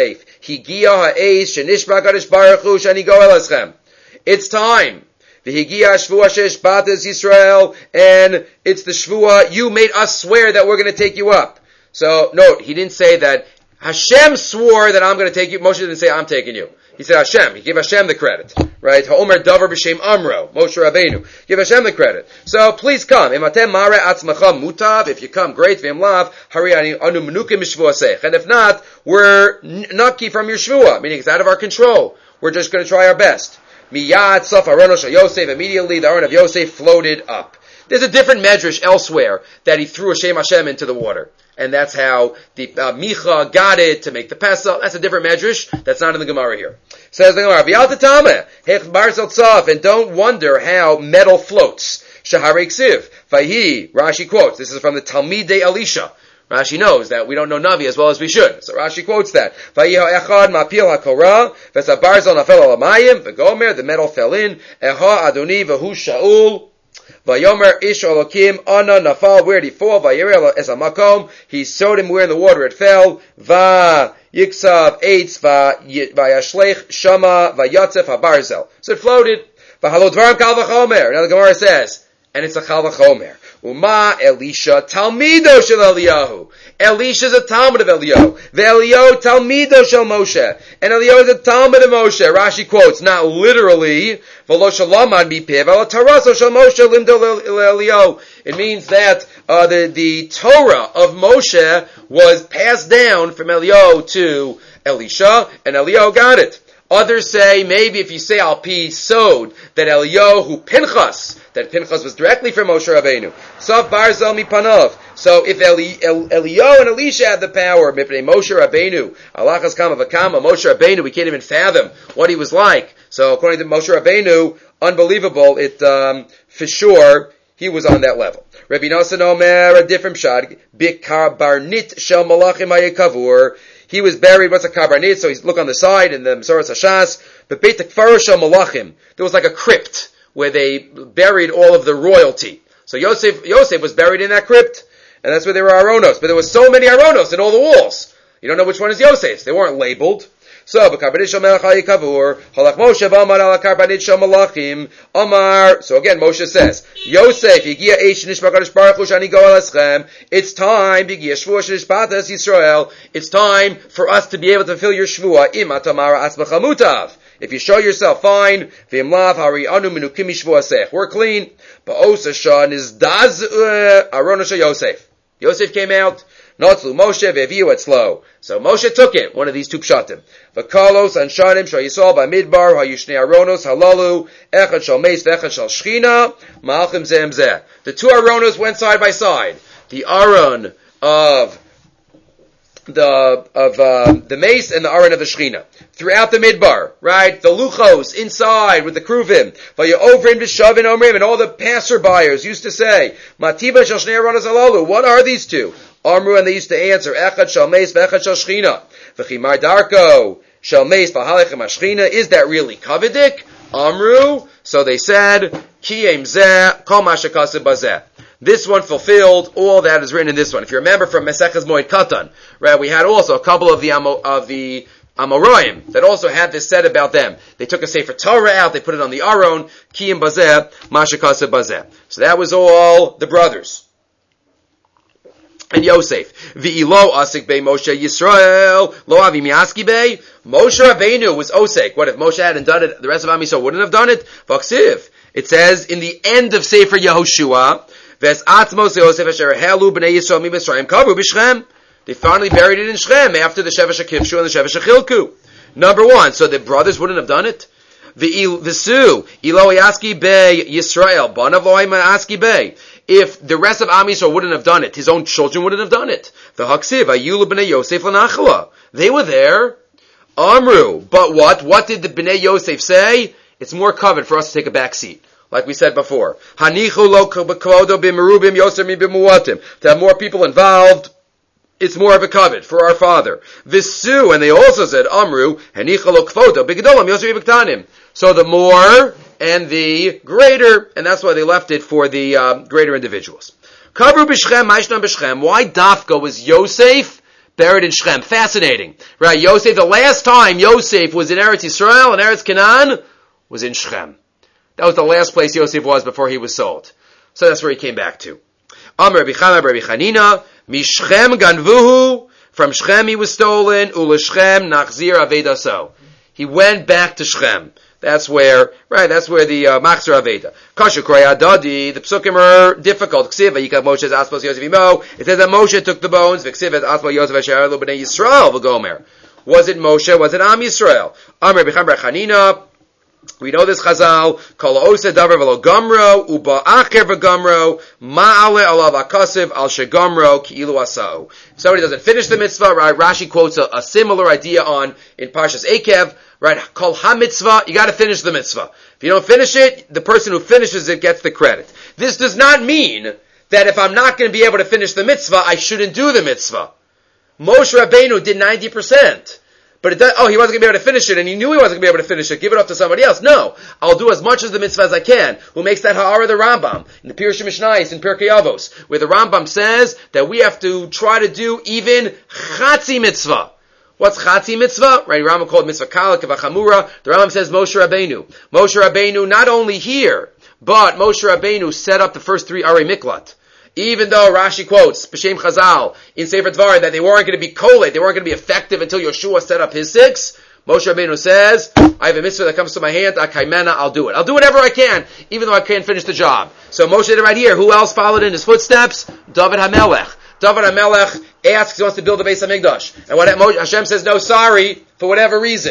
Speaker 1: higia ha'ez shenishbach kadesh baruchu shani go elaschem. It's time. V'higia shvuah shesh bates Yisrael, and it's the shvuah, you made us swear that we're going to take you up. So, note, he didn't say that Hashem swore that I'm going to take you. Moshe didn't say I'm taking you. He said Hashem. He gave Hashem the credit. Right? Ha'omer davar b'shem Amro. Moshe Rabbeinu. Give Hashem the credit. So, please come. Imatem mare atzmacha mutav. If you come, great. V'im lav. Hari anu menukim mishvuasech. And if not, we're nucky from your shvuah. Meaning it's out of our control. We're just going to try our best. Miyad Saf Arono Shel Yosef. Immediately the Aron of Yosef floated up. There's a different medrash elsewhere that he threw a Shem Hashem into the water. And that's how the Micha got it to make the Pesach. That's a different medrash. That's not in the Gemara here. Says the Gemara, V'yal Tatame, Hech Barzal Tzaf, and don't wonder how metal floats. Shahare Ksiv. Vayhi, Rashi quotes, this is from the Talmidei Elisha. Rashi knows that we don't know Navi as well as we should. So Rashi quotes that. Vayiha echad mapil hakora, v'sabarzal nafel alamayim, v'gomer, the metal fell in, echa adoni v'hu Shaul, vayomer ish olokim, ana nafal, where did he fall? Vayirel es hamakom, he sowed him where in the water it fell, va yiksav eitz, vayashlech shama, vayatzef habarzel. So it floated. V'halo dvarim kal v'chomer. Now the Gemara says, and it's a kal v'chomer. Uma Elisha Talmido shel Eliyahu. Elisha's a Talmud of Eliyahu. Ve'Eliyahu Talmido shel Moshe. And Eliyahu is a Talmud of Moshe. Rashi quotes, not literally, V'lo shalamad mipiv, v'lo taraso shel Moshe limdo Eliyahu. It means that the Torah of Moshe was passed down from Eliyahu to Elisha, and Eliyahu got it. Others say maybe if you say al pi sod that Eliyahu Pinchas, that Pinchas was directly from Moshe Rabbeinu. Sof barzel mipanov. So if Eliyahu and Elisha had the power, mipnei Moshe Rabbeinu, alachas kama v'kama, Moshe Rabbeinu, we can't even fathom what he was like. So according to Moshe Rabbeinu, unbelievable. It for sure he was on that level. Rabbi Nosson Omer, a different shad, bikar barnit shel malachim hayekavur. He was buried, what's a karbanit? So he's look on the side in the Masoras Hashas. But Beit HaKfar Shel Malachim, there was like a crypt where they buried all of the royalty. So Yosef was buried in that crypt, and that's where there were Aronos. But there were so many Aronos in all the walls. You don't know which one is Yosef's. They weren't labeled. So, b'karbanit shel melech hayekavur, halach Moshe v'amar al karbanit shel malachim, Amar. So again, Moshe says, Yosef, yigia eish nishma kadosh baruch hu shani go eschem. It's time, yigia shvua shenishpatas Yisrael. It's time for us to be able to fulfill your shvua. Im atamara atzmacha mutav. If you show yourself fine, v'im lav hari anu menukim mishvua sech. We're clean. Ba'osa shah nizdaz arono shel Yosef. Yosef came out. Notzlu Moshe ve'viu etzlo. So Moshe took it, one of these two pshatim. V'kalos anshanim shal Yisrael b'midbar ha'yushnei aronos halalu echad shal meis v'echad shal shchina ma'alchim zem zeh. The two aronos went side by side. The aron of the mace and the aron of the shchina throughout the midbar, right? The luchos inside with the kruvim, v'ya'ovrim b'shavin omrim, and all the passerbyers used to say, "Mativa shal shnei aronos halalu." What are these two? Amru, and they used to answer, Echad shal meis v'echad shal shchina. V'chimar darko shal meis v'halechem hashchina. Is that really kavadik? Amru. So they said, Ki em zeh kol ma shekaseh bazeh. This one fulfilled all that is written in this one. If you remember from Mesechus Moed Katan, right, we had also a couple of the Amoraim that also had this said about them. They took a Sefer Torah out, they put it on the Aron, Ki em bazeh, ma shekaseh bazeh. So that was all the brothers. And Yosef, V'ilo asik bei Moshe Yisrael, lo avi miaski bei. Moshe Rabbeinu was osek. What if Moshe hadn't done it? The rest of Am Yisrael wouldn't have done it. V'aksiv. It says in the end of Sefer Yehoshua, Ves atzmos Yosef asher helu b'nei Yisrael mi Mitzrayim kavu b'Shechem. They finally buried it in Shechem after the Shevesh HaKivshu and the Shevesh HaChilku. Number one, so the brothers wouldn't have done it. V'su ilo yaski bei Yisrael banav lo yaski bei. If the rest of Am Yisrael wouldn't have done it, his own children wouldn't have done it. The Haksiv, Ayulu b'nei Yosef l'nachla. They were there. Amru. But what? What did the b'nei Yosef say? It's more covered for us to take a back seat. Like we said before. Hanichu lo b'kvodo b'merubim Yosef mi b'muatim. To have more people involved, it's more of a covet for our father. Visu, and they also said, Amru, Hanichu lo kvodo b'gedolam Yosef mi b'ktanim. So the more and the greater, and that's why they left it for the greater individuals. Kavru b'Shechem, Maishna b'Shechem. Why Dafka was Yosef buried in Shechem? Fascinating, right? Yosef. The last time Yosef was in Eretz Yisrael and Eretz Canaan was in Shechem. That was the last place Yosef was before he was sold. So that's where he came back to. Amar Rabbi Chana, Rabbi Chanina, Mishchem ganvuhu. From Shechem he was stolen. Uleshchem nachzir avedaso. He went back to Shechem. That's where the Machzor Aveda. Kashu Kroy Adadi, the Psukim are difficult. Ksiv, Yikav Moshe's Aspos Yosef Imo. It says that Moshe took the bones. V'ksiv et Aspos Yosef Asher Lo B'nei Yisrael v'gomer. Was it Moshe? Was it Am Yisrael? Amr B'cham Chanina. We know this Chazal. Kol Ose Davar V'lo Gomro, Uba Acher V'gomro, Ma'ale Alav Akasiv Al Shegomro Ki'ilu Asau. If somebody doesn't finish the mitzvah, right? Rashi quotes a similar idea in Parshas Ekev. Right, kol ha-mitzvah, you gotta finish the mitzvah. If you don't finish it, the person who finishes it gets the credit. This does not mean that if I'm not going to be able to finish the mitzvah, I shouldn't do the mitzvah. Moshe Rabbeinu did 90%. But he wasn't going to be able to finish it, and he knew he wasn't going to be able to finish it. Give it up to somebody else. No, I'll do as much of the mitzvah as I can. Who makes that ha'ara the Rambam in the Pirush Mishnayos in Pirkei Avos, where the Rambam says that we have to try to do even chatzi mitzvah. What's Chatzi Mitzvah? Right, Rambam called Mitzvah Kala, Kavachamura. The Rambam says Moshe Rabbeinu. Moshe Rabbeinu not only here, but Moshe Rabbeinu set up the first 3 Arei Miklat. Even though Rashi quotes, B'Shem Chazal, in Sefer Dvarim, that they weren't going to be kolate, they weren't going to be effective until Yeshua set up his 6, Moshe Rabbeinu says, I have a mitzvah that comes to my hand, Akaimena, I'll do it. I'll do whatever I can, even though I can't finish the job. So Moshe did it right here. Who else followed in his footsteps? David HaMelech. David HaMelech asks, he wants to build a Beis HaMikdash. And when Hashem says, no, sorry, for whatever reason.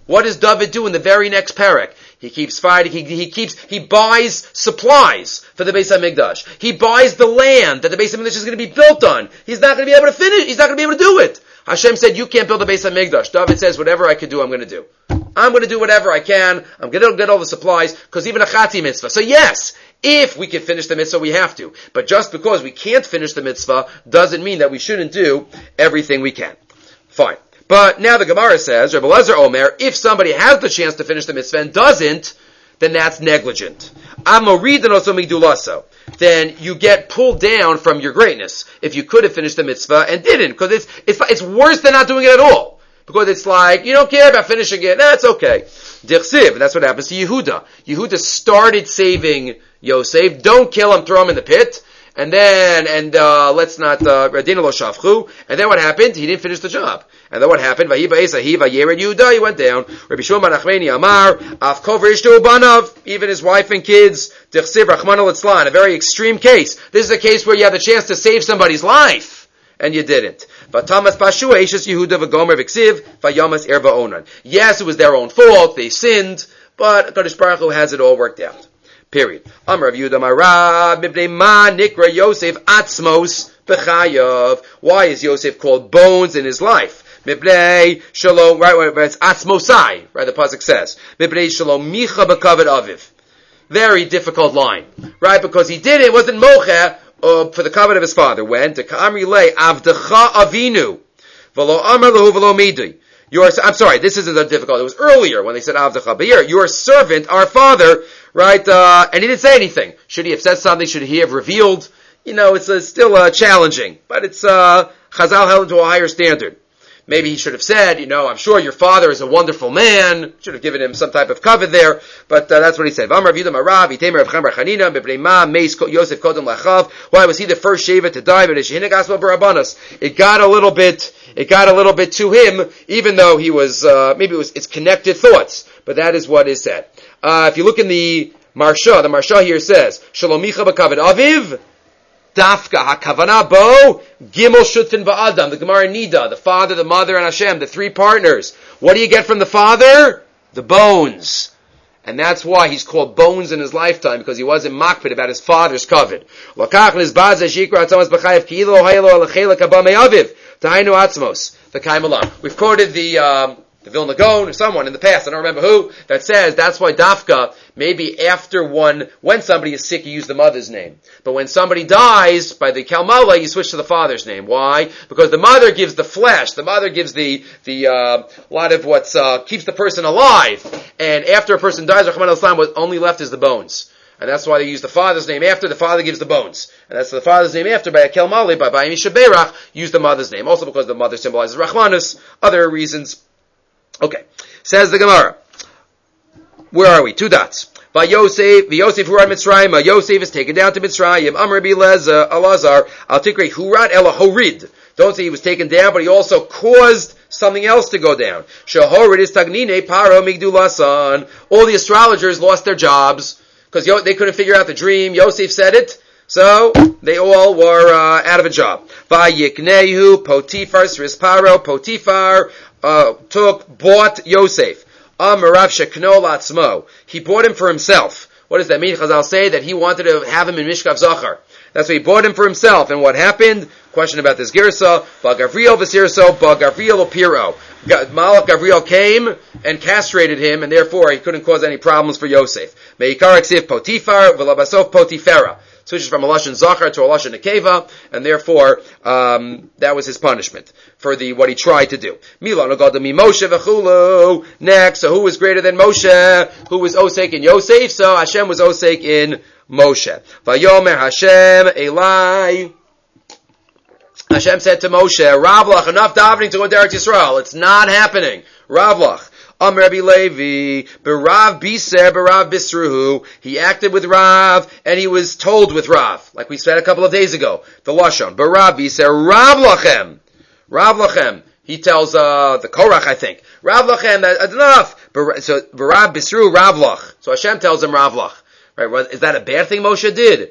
Speaker 1: What does David do in the very next parak? He keeps fighting, he buys supplies for the Beis HaMikdash. He buys the land that the Beis HaMikdash is going to be built on. He's not going to be able to finish, he's not going to be able to do it. Hashem said, you can't build the Beis HaMikdash. David says, whatever I can do, I'm going to do. I'm going to do whatever I can. I'm going to get all the supplies, because even a Chati mitzvah. So yes, if we can finish the mitzvah, we have to. But just because we can't finish the mitzvah doesn't mean that we shouldn't do everything we can. Fine. But now the Gemara says, Rebbe Lezer Omer, if somebody has the chance to finish the mitzvah and doesn't, then that's negligent. Then you get pulled down from your greatness if you could have finished the mitzvah and didn't, because it's worse than not doing it at all. Because it's like, you don't care about finishing it, that's okay. Dirsiv, and that's what happens to Yehuda. Yehuda started saving Yosef, don't kill him, throw him in the pit, and then, let's not, Radina lo shavchu, and then what happened? He didn't finish the job. And then what happened? Vahiba Esahi, Vayered Yehuda, he went down. Rabbi Shimon bar Nachmani Amar, Af kover ishtu banav, even his wife and kids, Dirsiv Rachmana litzlan, a very extreme case. This is a case where you have the chance to save somebody's life, and you didn't. Vatamas pashu eishes Yehuda v'gomer v'ksiv, vayamas erva onan. Yes, it was their own fault, they sinned, but Kadosh Baruch Hu has it all worked out. Period. Amar Rav Yehuda Marav, mipnei ma nikra Yosef atzmos b'chayav. Why is Yosef called bones in his life? Mipnei shalom, right, where it's atzmosai, right, the pasuk says. Mipnei shalom micha b'kavod aviv. Very difficult line, right, because he did it, wasn't mocha, for the covenant of his father. When? To Ka'amri Le, Avdecha Avinu. V'lo Amar Lahu V'lo Midui. I'm sorry, this isn't that difficult. It was earlier when they said Avdecha. But here, your servant, our father, right, and he didn't say anything. Should he have said something? Should he have revealed? It's still challenging. But it's, Chazal held to a higher standard. Maybe he should have said, I'm sure your father is a wonderful man. Should have given him some type of cover there. But that's what he said. Why was he the first Sheva to die? It got a little bit to him, even though he was, it's connected thoughts. But that is what is said. If you look in the Marsha here says, Shalomicha b'kavod aviv, Dafka hakavana bo gimel shutfin ba'adam. The Gemara Nida, the father, the mother, and Hashem, the three partners. What do you get from the father? The bones. And that's why he's called bones in his lifetime, because he wasn't makpid about his father's kavod. We've quoted the Vilna Gaon, or someone in the past, I don't remember who, that says that's why Dafka, maybe after when somebody is sick, you use the mother's name. But when somebody dies, by the Kalmala, you switch to the father's name. Why? Because the mother gives the flesh, the mother gives the lot of what keeps the person alive. And after a person dies, Rahman al-Islam, what only left is the bones. And that's why they use the father's name after, the father gives the bones. And that's the father's name after, by a Kelmali, by Bayim Shaberach, use the mother's name. Also because the mother symbolizes Rahmanus, other reasons. Okay. Says the Gemara. Where are we? 2 dots. By Yosef, Yosef Hurat Mitzrayim. Yosef is taken down to Mitzrayim. Amr Bileza, Alazar, Al Tikre Hurat Ela Horid. Don't say he was taken down, but he also caused something else to go down. Shahorid is Tagnine Paro Migdulasan. All the astrologers lost their jobs because they couldn't figure out the dream. Yosef said it. So, they all were out of a job. Vayiknehu Potifar Sris Paro. Potifar bought Yosef. Amarav Shekno Latzmo. He bought him for himself. What does that mean? Chazal say that he wanted to have him in Mishkav Zachar. That's why he bought him for himself. And what happened? Question about this Girsa. Ba Gavriel Vasirso, Ba Gavriel Opiro. Malach Gavriel came and castrated him, and therefore he couldn't cause any problems for Yosef. Meikar Ksiv Potifar, Velabasov Potifera. Switches from a Lashon Zachar to a Lashon Nekeva, and therefore, that was his punishment for what he tried to do. Milan Ogadami Moshe v'chulu. Next, so who was greater than Moshe? Who was Osek in Yosef? So Hashem was Osek in Moshe. Vayomer Hashem Elai. Hashem said to Moshe, Ravlach, enough davening to go to Eretz Yisrael. It's not happening. Ravlach. Amr Rabbi Levi, Barav Biser, Barav Bisruhu. He acted with Rav, and he was told with Rav, like we said a couple of days ago. The Lashon, Barav Biser, Rav Lachem. Rav Lachem. He tells the Korach, I think. Rav Lachem, that's enough. So Barav Bisru, Rav Lach. So Hashem tells him Rav Lach. Right? Is that a bad thing Moshe did?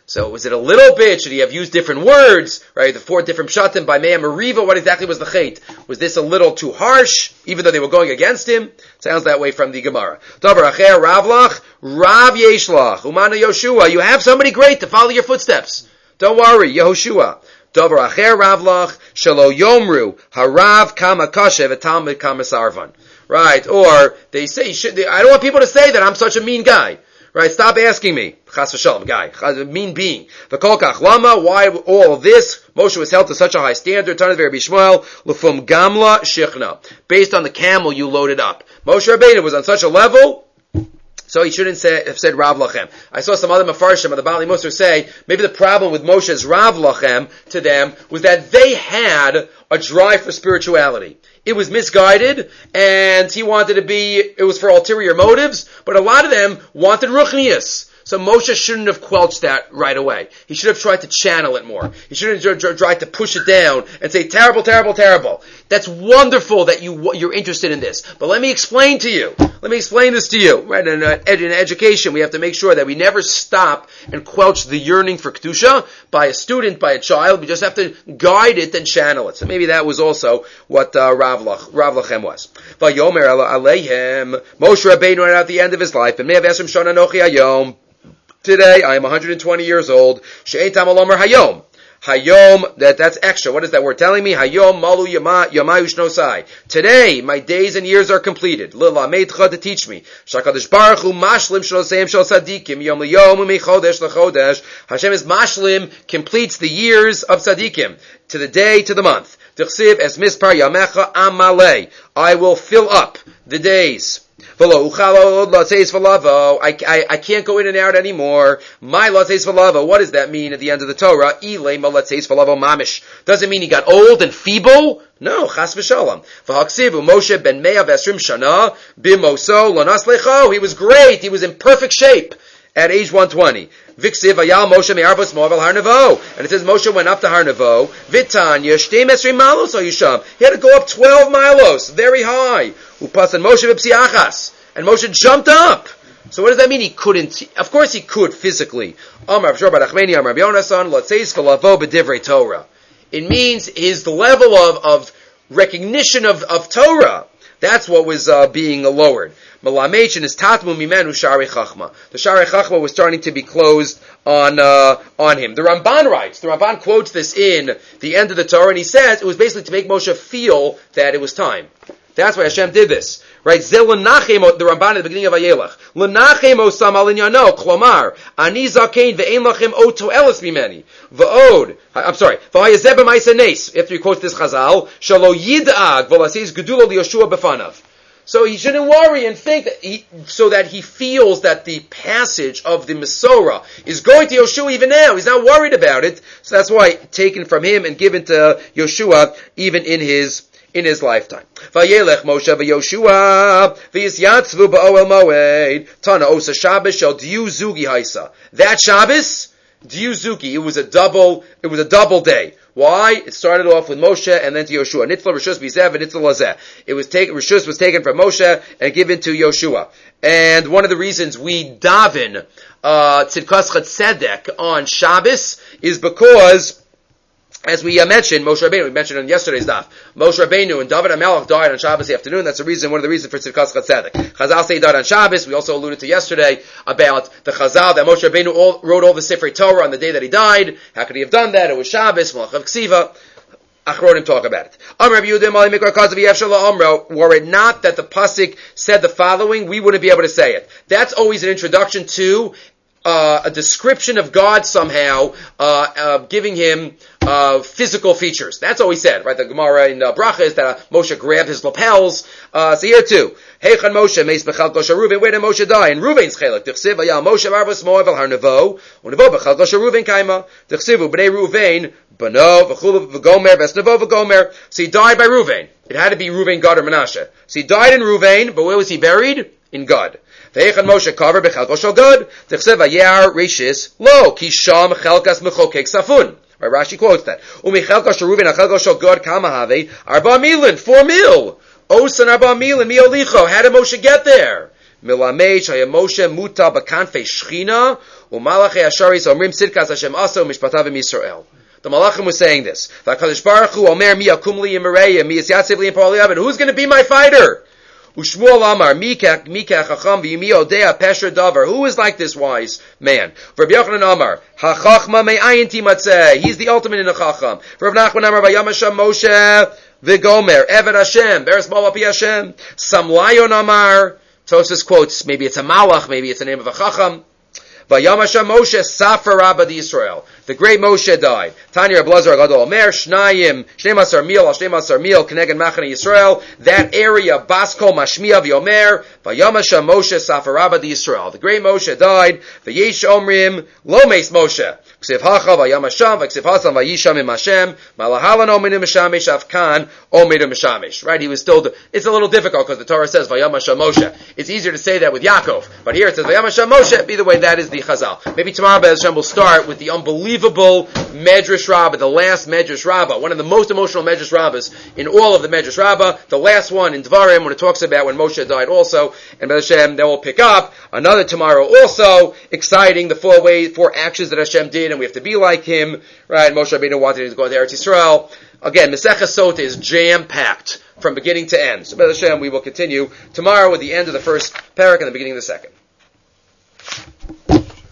Speaker 1: So was it a little bit? Should he have used different words? Right, the 4 different pshatim by Me'am Mariva. What exactly was the chait? Was this a little too harsh, even though they were going against him? Sounds that way from the Gemara. Davar acher Ravlach, Rav Yeshlach, Umana Yoshua. You have somebody great to follow your footsteps. Don't worry, Yehoshua. Davar acher Ravlach, Shelo Yomru, Harav Kama Kashev, Talmud Kama Sarvan. Right, or they say, I don't want people to say that I'm such a mean guy. Right, stop asking me. Chas v'shalom, guy. A mean being. V'kol kach lama, why all of this? Moshe was held to such a high standard. Tanav Rabbi Shmuel, l'fum gamla shichna. Based on the camel you loaded up. Moshe Rabbeinu was on such a level, so he shouldn't have said Rav Lachem. I saw some other Mefarshim of the Bali Musar say, maybe the problem with Moshe's Rav Lachem to them was that they had a drive for spirituality. It was misguided, and he wanted to it was for ulterior motives, but a lot of them wanted ruchnius. So Moshe shouldn't have quelched that right away. He should have tried to channel it more. He shouldn't have tried to push it down and say, terrible, terrible, terrible. That's wonderful that you're interested in this. But let me explain this to you. Right? In education, we have to make sure that we never stop and quelch the yearning for Kedusha by a student, by a child. We just have to guide it and channel it. So maybe that was also what Rav Lachem was. Vayomer Aleihem, Moshe Rabbeinu right at the end of his life, and may have asked him, Shana Nochi Hayom. Today, I am 120 years old. She'ein tam alomer hayom. Hayom, that's extra. What is that word telling me? Hayom malu yamai ushnosai. Today, my days and years are completed. Lila meitcha to teach me. Shakadosh Baruch Hu mashlim shloseim shel tzadikim yom liyom u'mechodesh lechodesh. Hashem is mashlim, completes the years of tzadikim to the day, to the month. Tichsiv es mispar yamecha amalei. I will fill up the days. I can't go in and out anymore. My latzeis v'lavo. What does that mean at the end of the Torah? Does it mean he got old and feeble? No, chas v'shalom. V'haksivu Moshe ben Mea v'esrim shana b'moso lanas lecho. He was great. He was in perfect shape at age 120. Viksiv ayal Moshe me'arvos mo'av Har Nevo. And it says Moshe went up to Har Nevo. Vitanya shtem esrim malos oyisham. He had to go up 12 milos, very high. Upasan Moshe v'psiachas. And Moshe jumped up. So what does that mean? He couldn't. Of course he could physically. Amar Avshor bar Achmeni, Amar B'yonasan, Lotzeis v'lavo b'divrei Torah. It means the level of recognition of Torah. That's what was being lowered. Malamechin is tatmu mimenu shari chachma. The shari chachma was starting to be closed on him. The Ramban writes. The Ramban quotes this in the end of the Torah, and he says it was basically to make Moshe feel that it was time. That's why Hashem did this. Right? The Ramban at the beginning of Vayelech. L'nachem osam al inyano, klomar, ani zakein ve'en lachem o to'eles mimeni. V'od, v'hayazeh b'maisa nes, after he quotes this Chazal, shalo yid'ag v'lasis gedulo liYoshua b'fanav. So he shouldn't worry and think that so that he feels that the passage of the Mesorah is going to Yoshua even now. He's not worried about it. So that's why taken from him and given to Yoshua even in his lifetime. Vayelech Moshe v'Yoshua v'yisyatzvu ba'oel moed tana osa Shabbos shel diu zugi haisa. That Shabbos, diu zugi, it was a double day. Why? It started off with Moshe and then to Yoshua. Nitzla Rishus Bizev and Nitzla Lazeh. Rishus was taken from Moshe and given to Yoshua. And one of the reasons we daven Tzidkas Tzedek on Shabbos is because, as we mentioned, Moshe Rabbeinu, we mentioned on yesterday's daf, Moshe Rabbeinu and David HaMelech died on Shabbos afternoon. That's one of the reasons for Tzidkas Tzedek. Chazal say he died on Shabbos. We also alluded to yesterday about the Chazal that Moshe Rabbeinu wrote all the Sifrei Torah on the day that he died. How could he have done that? It was Shabbos, Malach of Ksiva. Achronim talk about it. Were it not that the pasuk said the following, we wouldn't be able to say it. That's always an introduction to a description of God somehow, giving him physical features. That's all he said, right? The Gemara in Bracha is that Moshe grabbed his lapels. So here too, Heichan Moshe meis b'chal kosher Ruven. Where did Moshe die? In Ruven's chelak. Tichsiv ayal Moshe marvus moav al Har Nevo. Unevo b'chal kosher Ruven kaima. Tichsivu b'nei Ruven b'no v'chulu v'gomer v'esnevo v'gomer. So he died by Ruven. It had to be Ruven, Gad, or Menashe. So he died in Ruven, but where was he buried? In Gad. Ve'echan Moshe kaver b'chalko shel Gad. Tichsev ayar rishis lo ki sham chelkas mechokek safun. Right, Rashi quotes that. Umichelko shel Ruven achelko shel Gad kama have arba milin, 4 mil. Osan arba milin miolicho. How did Moshe get there? Milamei shaya Moshe muta b'kanfei shchina U'malachei Asharis omrim sidkas Hashem aso mishpatav Yisrael. The Malachim was saying this. V'HaKadosh Baruch Hu omer mi yakum li yimerei mi yisyatziv li yimpol li. Who's going to be my fighter? Ushmuel Amar, Mikach Chacham v'yimi odea pesher davar. Who is like this wise man? Rabbi Yochanan Amar, HaChachma me'ayin timatzeh. He's the ultimate in the Chacham. Rabbi Nachman Amar, Vayamasham Moshe v'gomer, Eved Hashem, Beres Mo Api Hashem. Samlayon Amar, Tosfos quotes, maybe it's a Malach, maybe it's the name of a Chacham. Vayamasha Moshe Safer Rabba Yisrael. The great Moshe died. Tanya Blazar Gadol Omer Shnayim Shnemasar Mil Al Shnemasar Mil Keneged Machane Yisrael. That area Baskol Mashmiya V'Yomer Vayamasha Moshe Safer Rabba Yisrael. The great Moshe died. Vayesh Omrim Lo Meis Moshe. Ksiv Hacha Vayamasham V'Ksiv Hasan Vayisham Im Hashem Malahalan Ominim Mishamesh Avkan Ominim Mishamesh. Right? He was still. It's a little difficult because the Torah says Vayamasha Moshe. It's easier to say that with Yaakov, but here it says Vayamasha Moshe. Either way, that is the Chazal. Maybe tomorrow, Be'ez Hashem, will start with the unbelievable Medrash Rabbah, the last Medrash Rabbah, one of the most emotional Medrash Rabbahs in all of the Medrash Rabbah, the last one in Dvarim, when it talks about when Moshe died also, and Be'ez Hashem, then we'll pick up another tomorrow also, exciting, the four actions that Hashem did, and we have to be like him, right? Moshe Rabbeinu wanted to go to Eretz Yisrael. Again, Maseches Sotah is jam-packed from beginning to end. So Be'ez Hashem, we will continue tomorrow with the end of the first parak and the beginning of the second.